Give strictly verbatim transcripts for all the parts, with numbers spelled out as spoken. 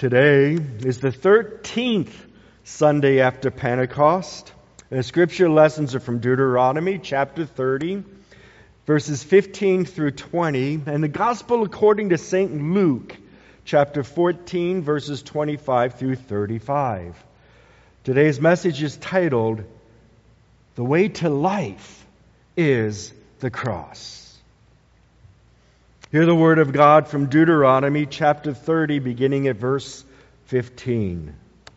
Today is the thirteenth Sunday after Pentecost. And the scripture lessons are from Deuteronomy chapter thirty, verses fifteen through twenty, and the Gospel according to Saint Luke chapter fourteen, verses twenty-five through thirty-five. Today's message is titled, "The Way to Life is the Cross." Hear the word of God from Deuteronomy chapter thirty, beginning at verse fifteen.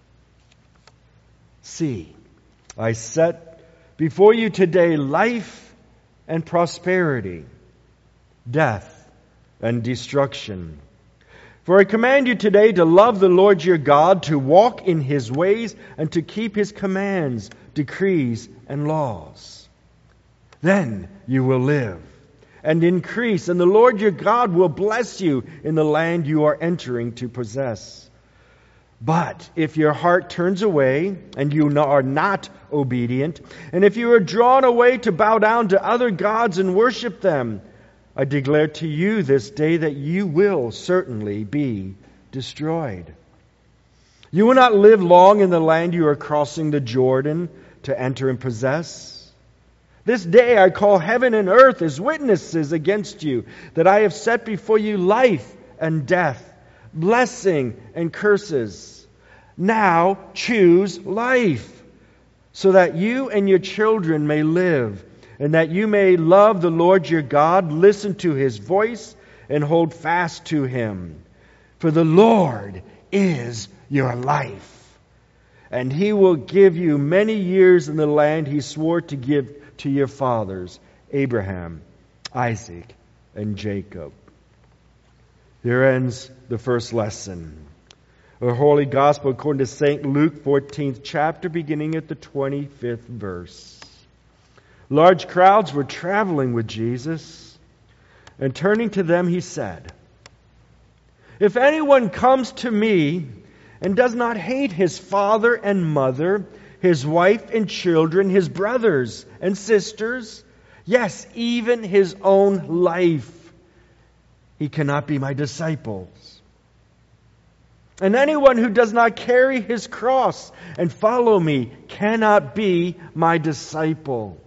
See, I set before you today life and prosperity, death and destruction. For I command you today to love the Lord your God, to walk in His ways, and to keep His commands, decrees, and laws. Then you will live and increase, and the Lord your God will bless you in the land you are entering to possess. But if your heart turns away, and you are not obedient, and if you are drawn away to bow down to other gods and worship them, I declare to you this day that you will certainly be destroyed. You will not live long in the land you are crossing the Jordan to enter and possess. This day I call heaven and earth as witnesses against you, that I have set before you life and death, blessing and curses. Now choose life, so that you and your children may live, and that you may love the Lord your God, listen to His voice, and hold fast to Him. For the Lord is your life, and He will give you many years in the land He swore to give to your fathers, Abraham, Isaac, and Jacob. There ends the first lesson. Our Holy Gospel according to Saint Luke, fourteenth chapter, beginning at the twenty-fifth verse. Large crowds were traveling with Jesus, and turning to them he said, "If anyone comes to me and does not hate his father and mother, his wife and children, his brothers and sisters, yes, even his own life, he cannot be my disciples. And anyone who does not carry his cross and follow me cannot be my disciple."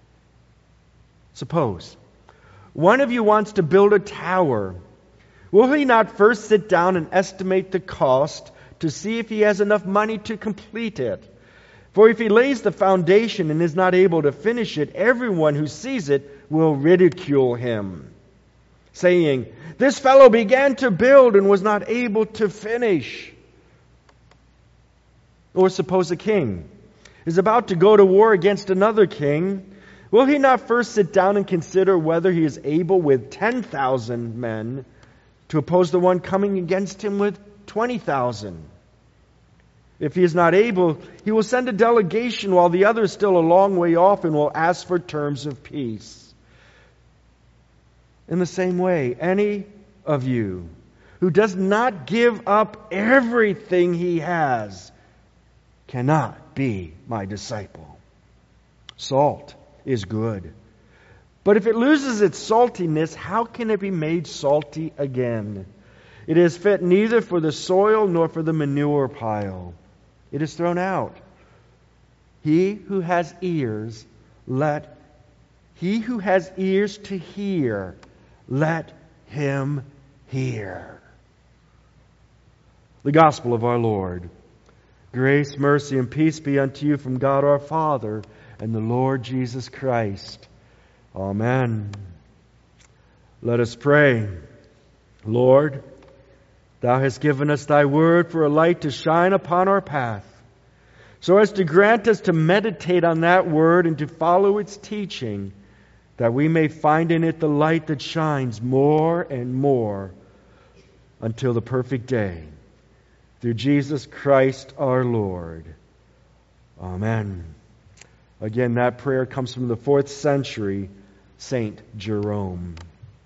Suppose one of you wants to build a tower. Will he not first sit down and estimate the cost to see if he has enough money to complete it? For if he lays the foundation and is not able to finish it, everyone who sees it will ridicule him, saying, "This fellow began to build and was not able to finish." Or suppose a king is about to go to war against another king. Will he not first sit down and consider whether he is able with ten thousand men to oppose the one coming against him with twenty thousand? If he is not able, he will send a delegation while the other is still a long way off and will ask for terms of peace. In the same way, any of you who does not give up everything he has cannot be my disciple. Salt is good, but if it loses its saltiness, how can it be made salty again? It is fit neither for the soil nor for the manure pile. It is thrown out. He who has ears, let he who has ears to hear, let him hear. The Gospel of our Lord. Grace, mercy, and peace be unto you from God our Father and the Lord Jesus Christ. Amen. Let us pray. Lord, Thou hast given us Thy word for a light to shine upon our path, so as to grant us to meditate on that word and to follow its teaching, that we may find in it the light that shines more and more until the perfect day. Through Jesus Christ our Lord. Amen. Again, that prayer comes from the fourth century Saint Jerome.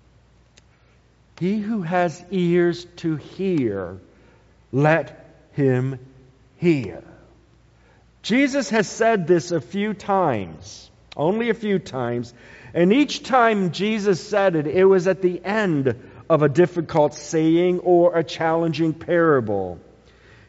He who has ears to hear, let him hear. Jesus has said this a few times, only a few times, and each time Jesus said it, it was at the end of a difficult saying or a challenging parable.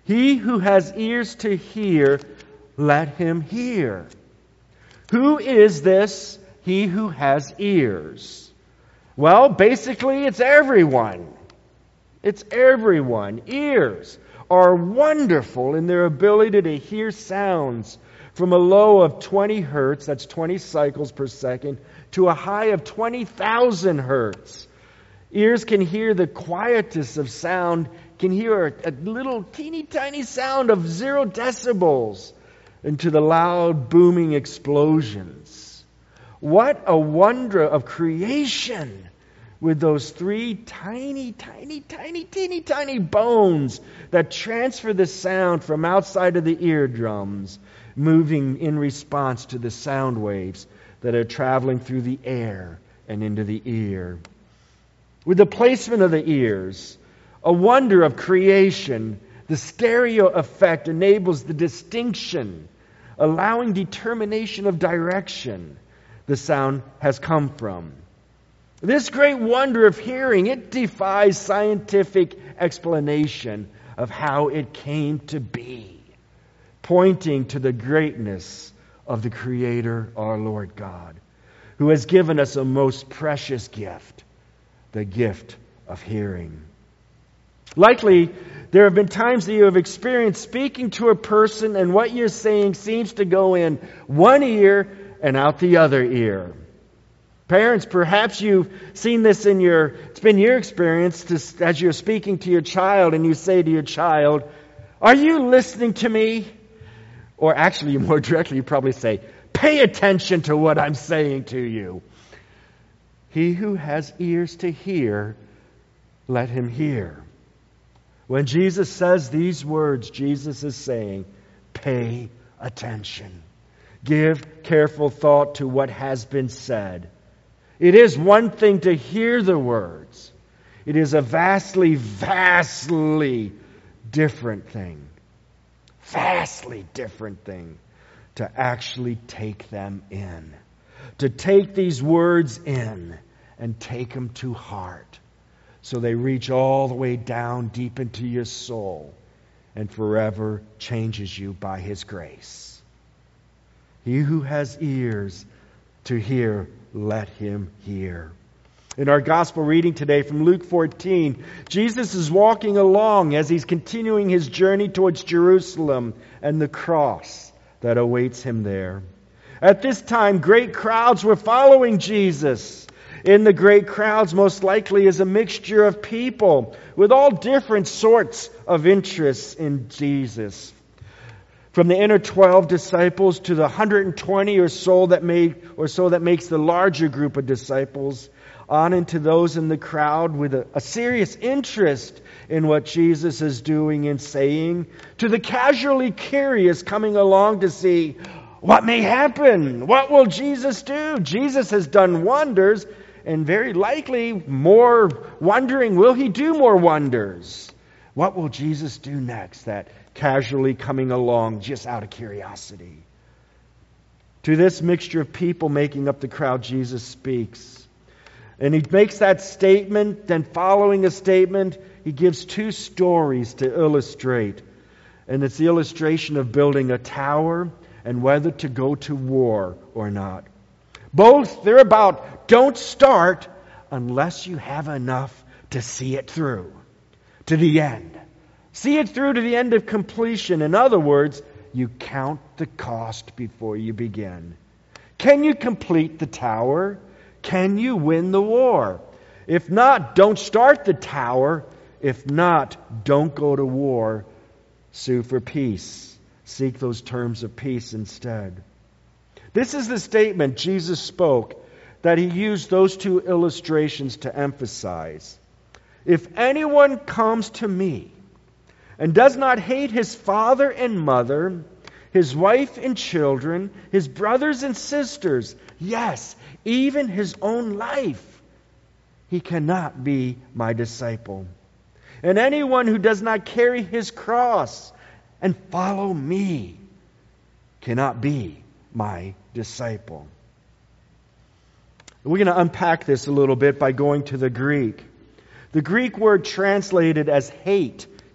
He who has ears to hear, let him hear. Who is this, he who has ears? Well, basically, it's everyone. It's everyone. Ears are wonderful in their ability to hear sounds from a low of twenty hertz, that's twenty cycles per second, to a high of twenty thousand hertz. Ears can hear the quietest of sound, can hear a, a little teeny tiny sound of zero decibels into the loud booming explosions. What a wonder of creation with those three tiny, tiny, tiny, teeny tiny bones that transfer the sound from outside of the eardrums, moving in response to the sound waves that are traveling through the air and into the ear. With the placement of the ears, a wonder of creation, the stereo effect enables the distinction, allowing determination of direction the sound has come from. This great wonder of hearing, it defies scientific explanation of how it came to be, pointing to the greatness of the Creator, our Lord God, who has given us a most precious gift, the gift of hearing. Likely, there have been times that you have experienced speaking to a person and what you're saying seems to go in one ear and out the other ear. Parents, perhaps you've seen this in your, it's been your experience to, as you're speaking to your child and you say to your child, "Are you listening to me?" Or actually, more directly, you probably say, "Pay attention to what I'm saying to you." He who has ears to hear, let him hear. When Jesus says these words, Jesus is saying, pay attention. Give careful thought to what has been said. It is one thing to hear the words. It is a vastly, vastly different thing. Vastly different thing to actually take them in. To take these words in and take them to heart so they reach all the way down deep into your soul and forever changes you by His grace. He who has ears to hear, let him hear. In our gospel reading today from Luke fourteen, Jesus is walking along as He's continuing His journey towards Jerusalem and the cross that awaits Him there. At this time, great crowds were following Jesus. In the great crowds, most likely, is a mixture of people with all different sorts of interests in Jesus. From the inner twelve disciples to the one hundred twenty or so that made or so that makes the larger group of disciples, on into those in the crowd with a, a serious interest in what Jesus is doing and saying, to the casually curious coming along to see what may happen. What will Jesus do? Jesus has done wonders, and very likely more wondering, will He do more wonders? What will Jesus do next? That casually coming along just out of curiosity. To this mixture of people making up the crowd, Jesus speaks. And He makes that statement, then following a statement, He gives two stories to illustrate. And it's the illustration of building a tower and whether to go to war or not. Both, they're about don't start unless you have enough to see it through to the end. See it through to the end of completion. In other words, you count the cost before you begin. Can you complete the tower? Can you win the war? If not, don't start the tower. If not, don't go to war. Sue for peace. Seek those terms of peace instead. This is the statement Jesus spoke that He used those two illustrations to emphasize. If anyone comes to me and does not hate his father and mother, his wife and children, his brothers and sisters, yes, even his own life, he cannot be my disciple. And anyone who does not carry his cross and follow me cannot be my disciple. We're going to unpack this a little bit by going to the Greek. The Greek word translated as hate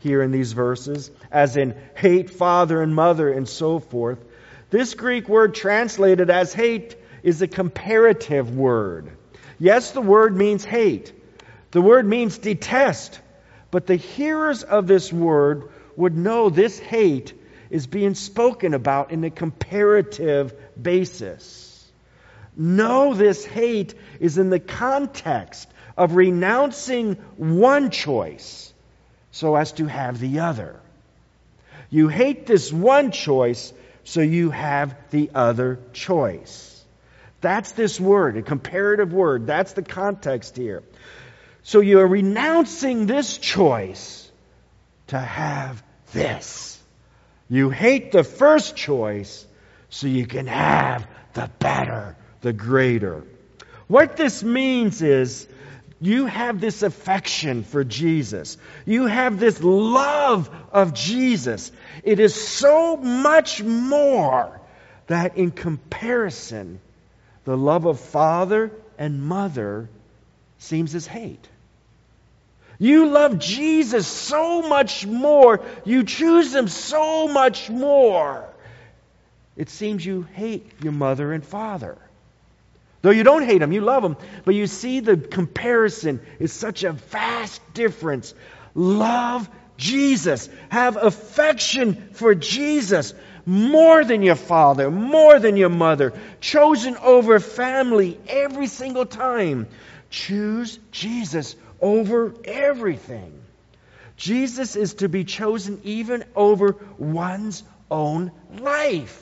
here in these verses, as in hate father and mother and so forth. This Greek word translated as hate is a comparative word. Yes, the word means hate. The word means detest. But the hearers of this word would know this hate is being spoken about in a comparative basis. No, this hate is in the context of renouncing one choice so as to have the other. You hate this one choice so you have the other choice. That's this word, a comparative word. That's the context here. So you're renouncing this choice to have this. You hate the first choice so you can have the better, the greater. What this means is you have this affection for Jesus. You have this love of Jesus. It is so much more that in comparison, the love of father and mother seems as hate. You love Jesus so much more. You choose Him so much more. It seems you hate your mother and father. Though you don't hate them, you love them. But you see the comparison is such a vast difference. Love Jesus. Have affection for Jesus. More than your father, more than your mother. Chosen over family every single time. Choose Jesus over everything. Jesus is to be chosen even over one's own life.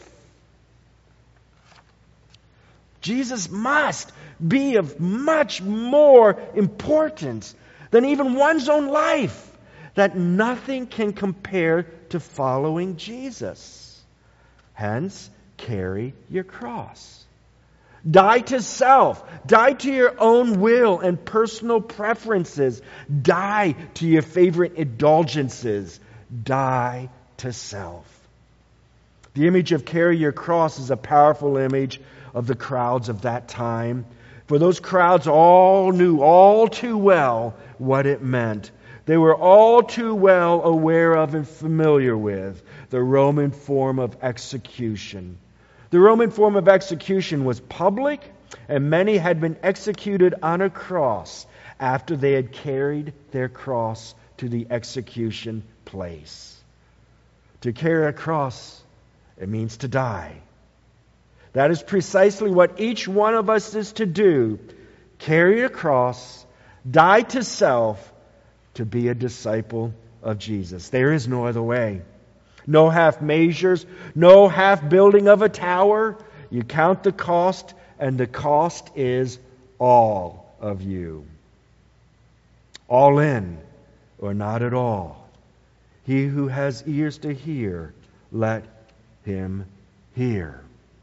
Jesus must be of much more importance than even one's own life. That nothing can compare to following Jesus. Hence, carry your cross. Die to self. Die to your own will and personal preferences. Die to your favorite indulgences. Die to self. The image of carry your cross is a powerful image of the crowds of that time. For those crowds all knew all too well what it meant. They were all too well aware of and familiar with the Roman form of execution. The Roman form of execution was public, and many had been executed on a cross after they had carried their cross to the execution place. To carry a cross, it means to die. That is precisely what each one of us is to do. Carry a cross, die to self, to be a disciple of Jesus. There is no other way. No half measures, no half building of a tower. You count the cost, and the cost is all of you. All in, or not at all. He who has ears to hear, let him hear.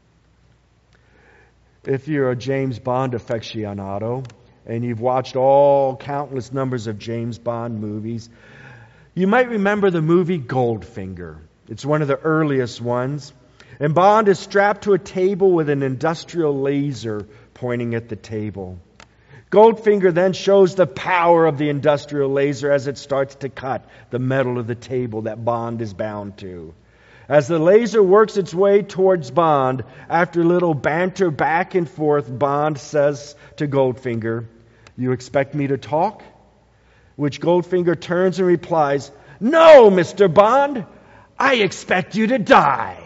If you're a James Bond aficionado, and you've watched all countless numbers of James Bond movies, you might remember the movie Goldfinger. It's one of the earliest ones. And Bond is strapped to a table with an industrial laser pointing at the table. Goldfinger then shows the power of the industrial laser as it starts to cut the metal of the table that Bond is bound to. As the laser works its way towards Bond, after a little banter back and forth, Bond says to Goldfinger, "You expect me to talk?" Which Goldfinger turns and replies, "No, Mister Bond, I expect you to die."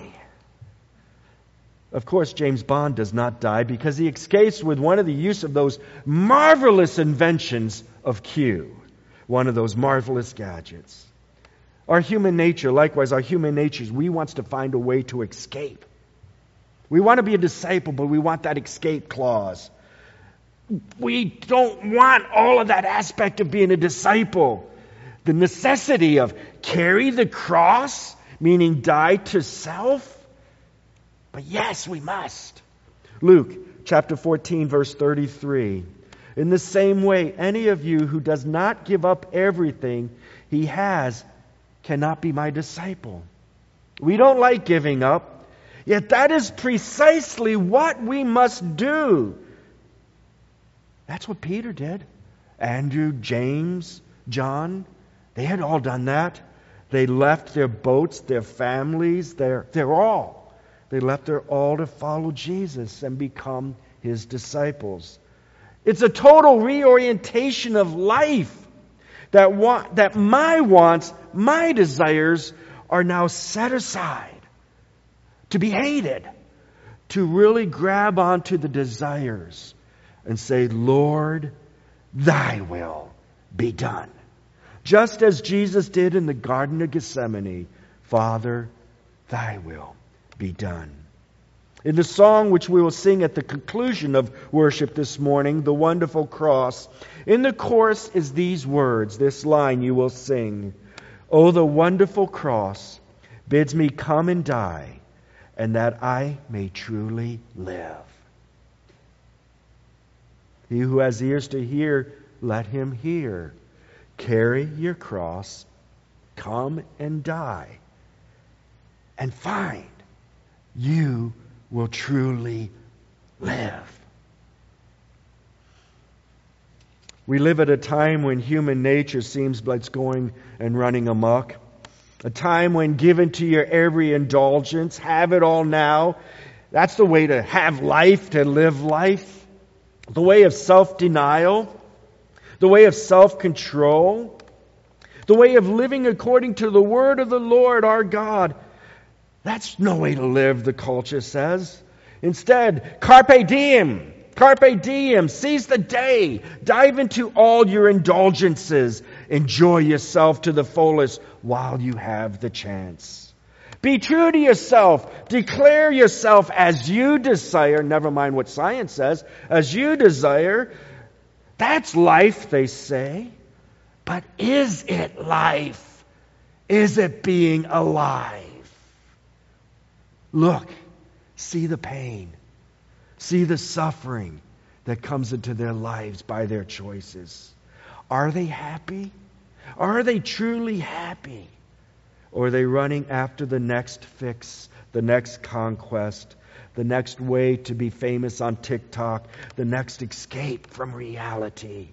Of course, James Bond does not die because he escapes with one of the use of those marvelous inventions of Q, one of those marvelous gadgets. Our human nature, likewise, our human nature, we want to find a way to escape. We want to be a disciple, but we want that escape clause. We don't want all of that aspect of being a disciple. The necessity of carry the cross, meaning die to self. But yes, we must. Luke chapter fourteen, verse thirty-three. In the same way, any of you who does not give up everything he has cannot be my disciple. We don't like giving up, yet that is precisely what we must do. That's what Peter did. Andrew, James, John, they had all done that. They left their boats, their families, their, their all. They left their all to follow Jesus and become His disciples. It's a total reorientation of life. That, wa- that my wants, my desires are now set aside to be hated. To really grab onto the desires and say, Lord, Thy will be done. Just as Jesus did in the Garden of Gethsemane, Father, Thy will be done. In the song which we will sing at the conclusion of worship this morning, The Wonderful Cross, in the chorus is these words, this line you will sing. Oh, the wonderful cross bids me come and die, and that I may truly live. He who has ears to hear, let him hear. Carry your cross, come and die, and find you will truly live. We live at a time when human nature seems like it's going and running amok. A time when given to your every indulgence, have it all now. That's the way to have life, to live life. The way of self-denial. The way of self-control. The way of living according to the word of the Lord our God. That's no way to live, the culture says. Instead, carpe diem. Carpe diem. Seize the day. Dive into all your indulgences. Enjoy yourself to the fullest while you have the chance. Be true to yourself. Declare yourself as you desire. Never mind what science says. As you desire. That's life, they say. But is it life? Is it being alive? Look, see the pain. See the suffering that comes into their lives by their choices. Are they happy? Are they truly happy? Or are they running after the next fix, the next conquest, the next way to be famous on TikTok, the next escape from reality?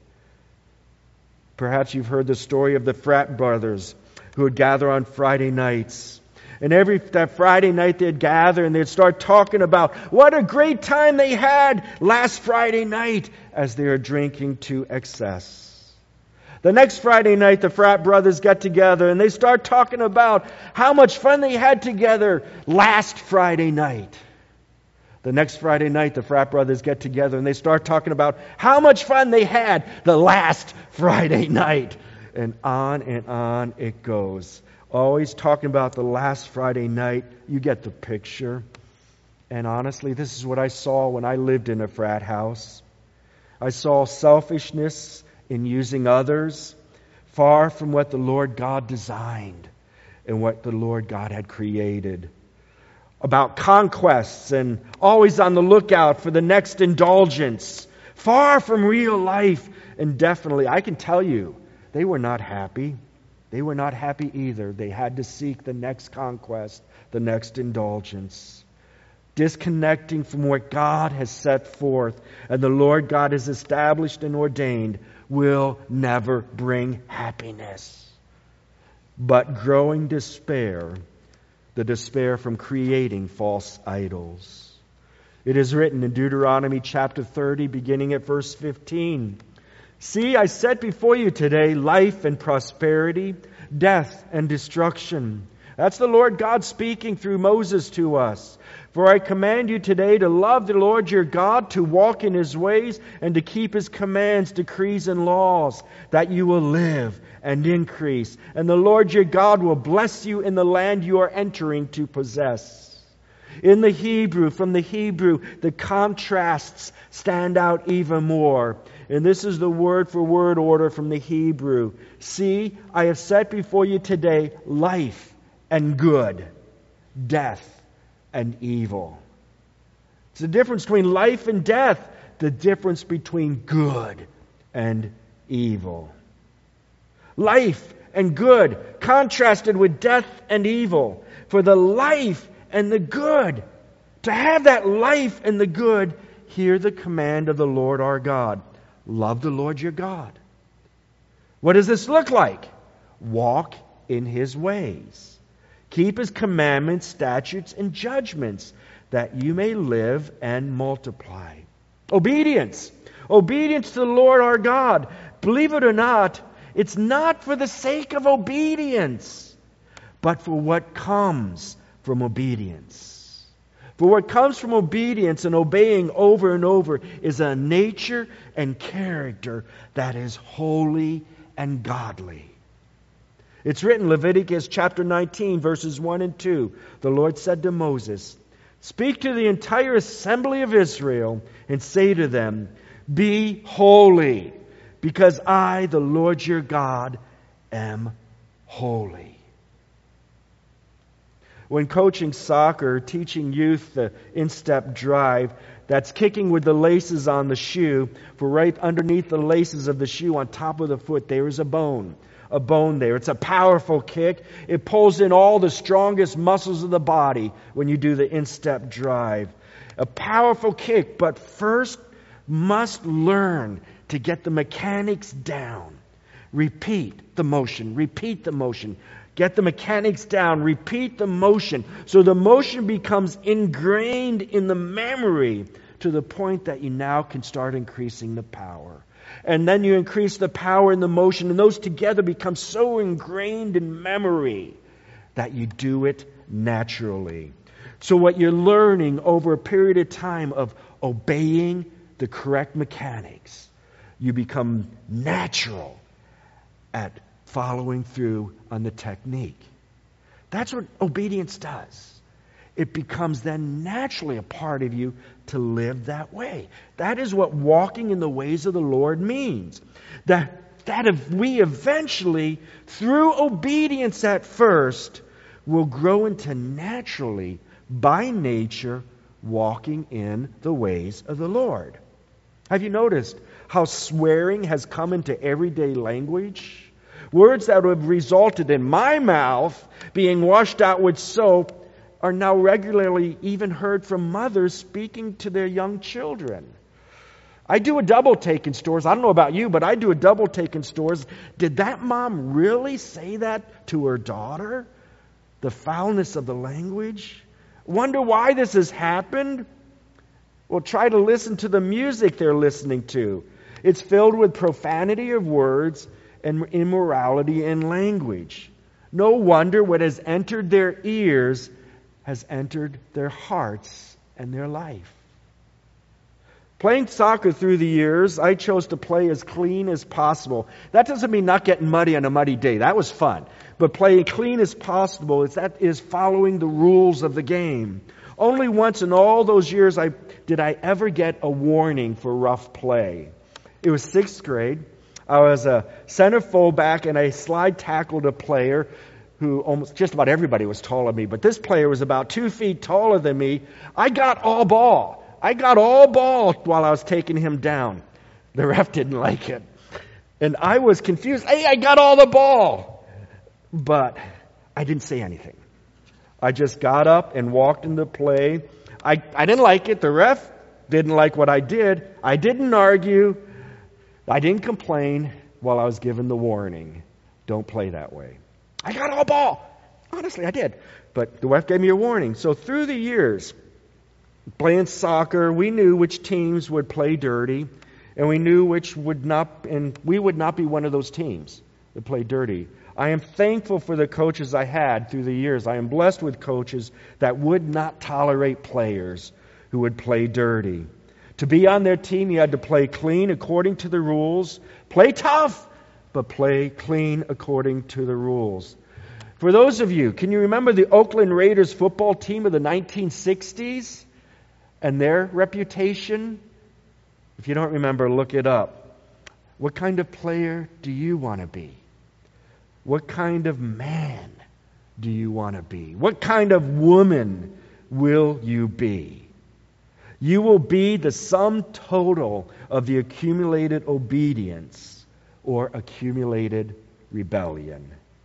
Perhaps you've heard the story of the frat brothers who would gather on Friday nights. And every that Friday night they'd gather and they'd start talking about what a great time they had last Friday night as they were drinking to excess. The next Friday night the frat brothers get together and they start talking about how much fun they had together last Friday night. The next Friday night the frat brothers get together and they start talking about how much fun they had the last Friday night. And on and on it goes. Always talking about the last Friday night. You get the picture. And honestly, this is what I saw when I lived in a frat house. I saw selfishness in using others, far from what the Lord God designed and what the Lord God had created. About conquests and always on the lookout for the next indulgence. Far from real life. And definitely, I can tell you, they were not happy. They were not happy either. They had to seek the next conquest, the next indulgence. Disconnecting from what God has set forth and the Lord God has established and ordained will never bring happiness. But growing despair, the despair from creating false idols. It is written in Deuteronomy chapter thirty, beginning at verse fifteen. See, I set before you today life and prosperity, death and destruction. That's the Lord God speaking through Moses to us. For I command you today to love the Lord your God, to walk in His ways, and to keep His commands, decrees, and laws, that you will live and increase. And the Lord your God will bless you in the land you are entering to possess. In the Hebrew, from the Hebrew, the contrasts stand out even more. And this is the word for word order from the Hebrew. See, I have set before you today life and good, death and evil. It's the difference between life and death, the difference between good and evil. Life and good contrasted with death and evil. For the life and the good, to have that life and the good, hear the command of the Lord our God. Love the Lord your God. What does this look like? Walk in His ways. Keep His commandments, statutes, and judgments, that you may live and multiply. Obedience. Obedience to the Lord our God. Believe it or not, it's not for the sake of obedience, but for what comes from obedience. For what comes from obedience and obeying over and over is a nature and character that is holy and godly. It's written, Leviticus chapter nineteen, verses one and two. The Lord said to Moses, "Speak to the entire assembly of Israel and say to them, be holy, because I, the Lord your God, am holy." When coaching soccer, teaching youth the instep drive, that's kicking with the laces on the shoe, for right underneath the laces of the shoe on top of the foot there is a bone. A bone there. It's a powerful kick. It pulls in all the strongest muscles of the body when you do the instep drive. A powerful kick, but first must learn to get the mechanics down. Repeat the motion. Repeat the motion. Get the mechanics down. Repeat the motion. So the motion becomes ingrained in the memory to the point that you now can start increasing the power. And then you increase the power and the motion, and those together become so ingrained in memory that you do it naturally. So what you're learning over a period of time of obeying the correct mechanics, you become natural at following through on the technique. That's what obedience does. It becomes then naturally a part of you to live that way. That is what walking in the ways of the Lord means. That, that if we eventually, through obedience at first, will grow into naturally, by nature, walking in the ways of the Lord. Have you noticed how swearing has come into everyday language? Words that would have resulted in my mouth being washed out with soap are now regularly even heard from mothers speaking to their young children. I do a double take in stores. I don't know about you, but I do a double take in stores. Did that mom really say that to her daughter? The foulness of the language? Wonder why this has happened? Well, try to listen to the music they're listening to. It's filled with profanity of words and immorality in language. No wonder what has entered their ears has entered their hearts and their life. Playing soccer through the years, I chose to play as clean as possible. That doesn't mean not getting muddy on a muddy day. That was fun. But playing clean as possible is that is following the rules of the game. Only once in all those years I did I ever get a warning for rough play. It was sixth grade. I was a center fullback and I slide tackled a player who almost just about everybody was taller than me, but this player was about two feet taller than me. I got all ball. I got all ball while I was taking him down. The ref didn't like it. And I was confused. Hey, I got all the ball. But I didn't say anything. I just got up and walked into play. I, I didn't like it. The ref didn't like what I did. I didn't argue. I didn't complain while I was given the warning. Don't play that way. I got all ball. Honestly, I did. But the ref gave me a warning. So through the years, playing soccer, we knew which teams would play dirty, and we knew which would not, and we would not be one of those teams that play dirty. I am thankful for the coaches I had through the years. I am blessed with coaches that would not tolerate players who would play dirty. To be on their team, you had to play clean according to the rules. Play tough, but play clean according to the rules. For those of you, can you remember the Oakland Raiders football team of the nineteen sixties and their reputation? If you don't remember, look it up. What kind of player do you want to be? What kind of man do you want to be? What kind of woman will you be? You will be the sum total of the accumulated obedience or accumulated rebellion.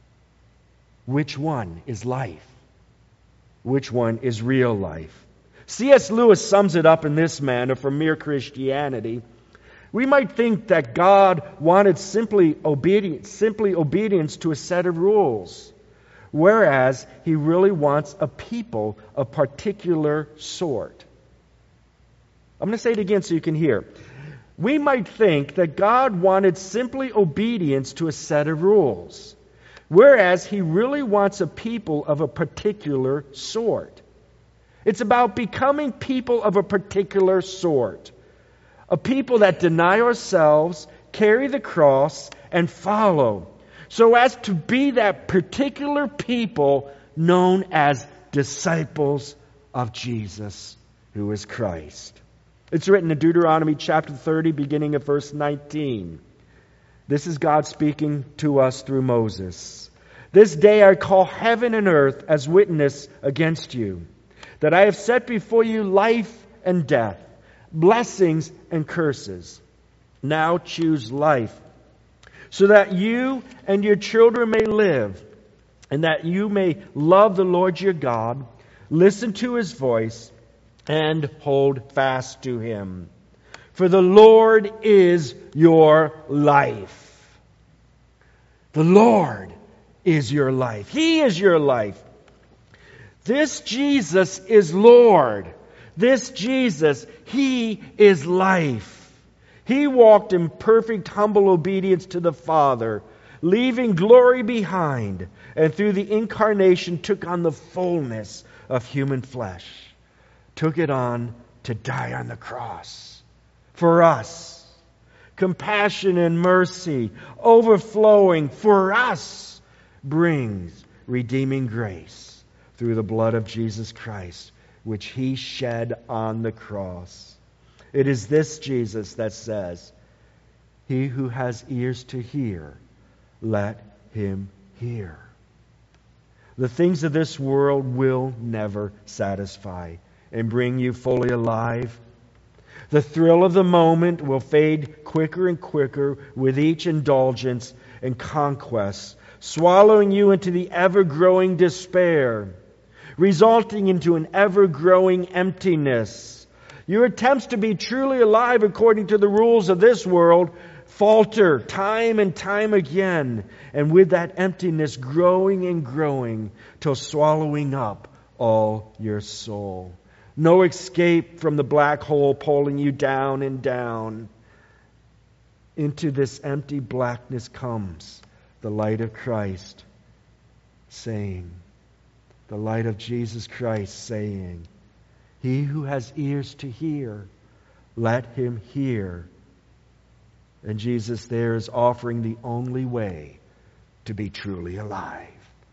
Which one is life? Which one is real life? C S Lewis sums it up in this manner from Mere Christianity. We might think that God wanted simply obedience, simply obedience to a set of rules, whereas He really wants a people of particular sort. I'm going to say it again so you can hear. We might think that God wanted simply obedience to a set of rules, whereas He really wants a people of a particular sort. It's about becoming people of a particular sort. A people that deny ourselves, carry the cross, and follow, so as to be that particular people known as disciples of Jesus, who is Christ. It's written in Deuteronomy chapter thirty, beginning of verse nineteen. This is God speaking to us through Moses. This day I call heaven and earth as witness against you, that I have set before you life and death, blessings and curses. Now choose life, so that you and your children may live, and that you may love the Lord your God, listen to His voice, and hold fast to Him. For the Lord is your life. The Lord is your life. He is your life. This Jesus is Lord. This Jesus, He is life. He walked in perfect, humble obedience to the Father, leaving glory behind, and through the incarnation took on the fullness of human flesh. Took it on to die on the cross for us. Compassion and mercy overflowing for us brings redeeming grace through the blood of Jesus Christ, which He shed on the cross. It is this Jesus that says, "He who has ears to hear, let him hear." The things of this world will never satisfy and bring you fully alive. The thrill of the moment will fade quicker and quicker with each indulgence and conquest, swallowing you into the ever-growing despair, resulting into an ever-growing emptiness. Your attempts to be truly alive according to the rules of this world falter time and time again, and with that emptiness growing and growing till swallowing up all your soul. No escape from the black hole pulling you down and down. Into this empty blackness comes the light of Christ saying, the light of Jesus Christ saying, "He who has ears to hear, let him hear." And Jesus there is offering the only way to be truly alive.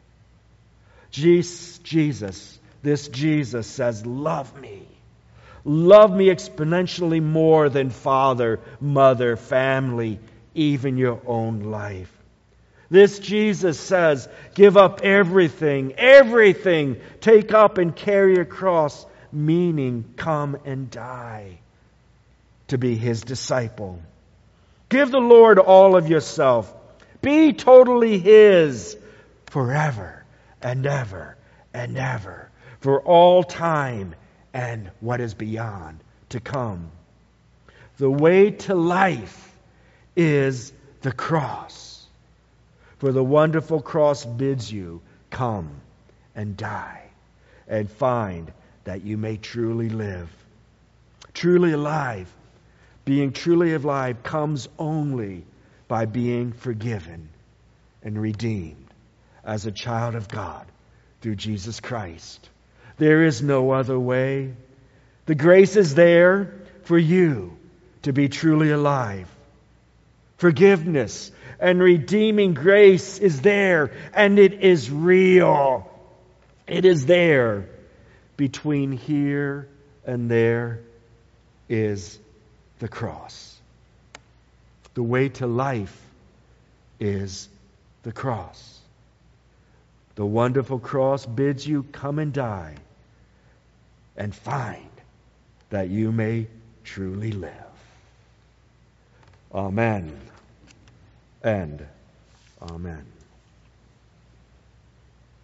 Jesus, this Jesus says, "Love me. Love me exponentially more than father, mother, family, even your own life." This Jesus says, "Give up everything, everything. Take up and carry a cross," meaning come and die to be His disciple. Give the Lord all of yourself. Be totally His forever and ever and ever, for all time and what is beyond to come. The way to life is the cross. For the wonderful cross bids you come and die and find that you may truly live. Truly alive. Being truly alive comes only by being forgiven and redeemed as a child of God through Jesus Christ. There is no other way. The grace is there for you to be truly alive. Forgiveness and redeeming grace is there, and it is real. It is there. Between here and there is the cross. The way to life is the cross. The wonderful cross bids you come and die and find that you may truly live. Amen and amen.